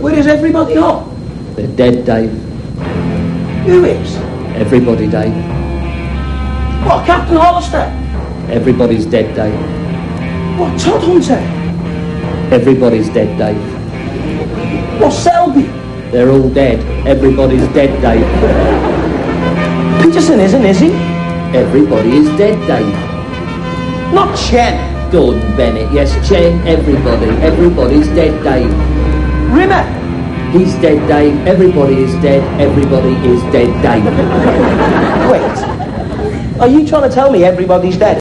Where is everybody on? They're dead, Dave. Who is? Everybody, Dave. What, Captain Hollister? Everybody's dead, Dave. What, Todd Hunter? Everybody's dead, Dave. What, Selby? They're all dead. Everybody's dead, Dave. Peterson isn't, is he? Everybody is dead, Dave. Not Chen. Gordon Bennett, yes, Chen, everybody. Everybody's dead, Dave. Rimmer? He's dead, Dave. Everybody is dead. Everybody is dead, Dave. Wait. Are you trying to tell me everybody's dead?